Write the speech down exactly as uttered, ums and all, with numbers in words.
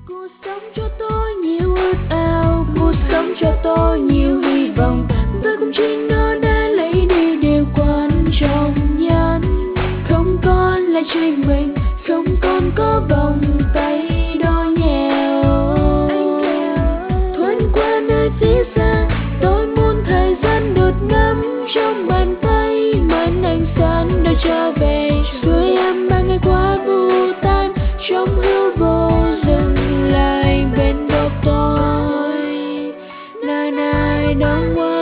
Cuộc sống cho tôi nhiều ước ao, cuộc sống cho tôi nhiều hy vọng. Tôi cùng chỉ nó đã lấy đi điều quan trọng nhất. Không còn là chính mình, không còn có vòng tay đôi nhèo. Thoáng qua nơi phía xa, tôi muốn thời gian đột ngắm trong bàn tay. Màn ánh sáng đã trở về, sưởi ấm bao ngày qua vô tan trong hư vô. Dừng lại bên góc tôi, nơi này đông quá.